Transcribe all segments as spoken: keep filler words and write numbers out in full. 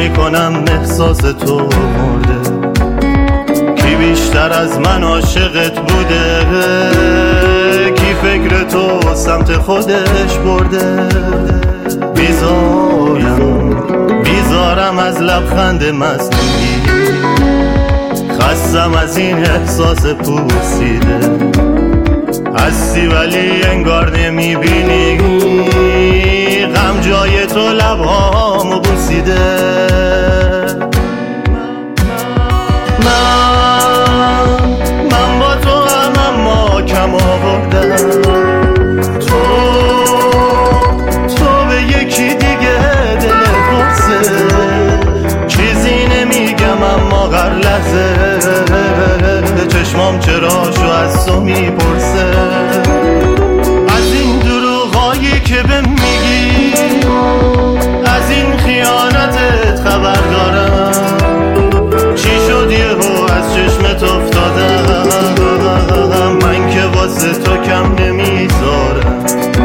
میکنم احساس تو مرده. کی بیشتر از من عاشقت بوده؟ کی فکر تو سمت خودش برده؟ بیزارم بیزارم از لبخند مصنوعی، خستم از این احساس پوسیده. هستی ولی انگار نمیبینی، غم جای تو لبهامو بوسیده. من من با تو هم اما کم آوردم. تو تو به یکی دیگه دلت پرسه، چیزی نمیگم اما هر لحظه چشمام چراشو از تو میپرسه. از این دروغایی که بهم میگی، از این خیانتت خبر دارم. چی شد یهو از چشمت افتادم؟ من که واسه تو کم نمیذارم.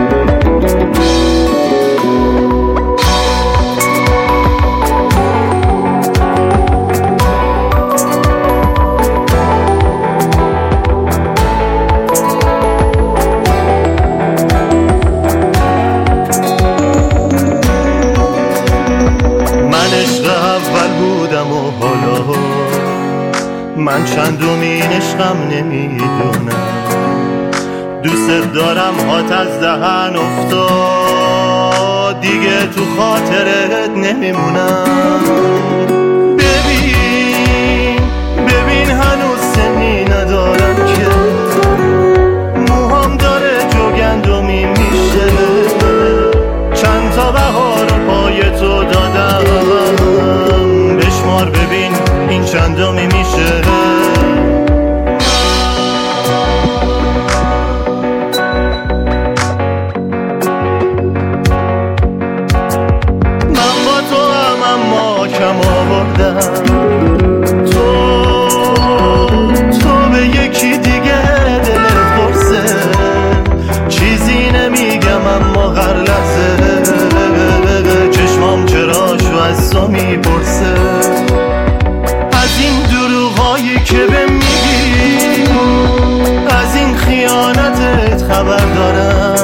و حالا من چندمین عشقم نمیدونم. دوست دارم هات از دهن افتاد، دیگه تو خاطرت نمیمونم. ببین ببین هنوز سنی ندارم که موهام داره جوگندمی میشه. چند تا بهار پای تو دادم، بشمار ببین این چندمی میشه. من با تو هم اما کم آوردم. تو تو به یکی دیگه دلت پرسه، چیزی نمیگم اما هر لحظه چشمام چراشو از تو میپرسه. از این دروغایی که بهم میگی، از این خیانتت خبر دارم.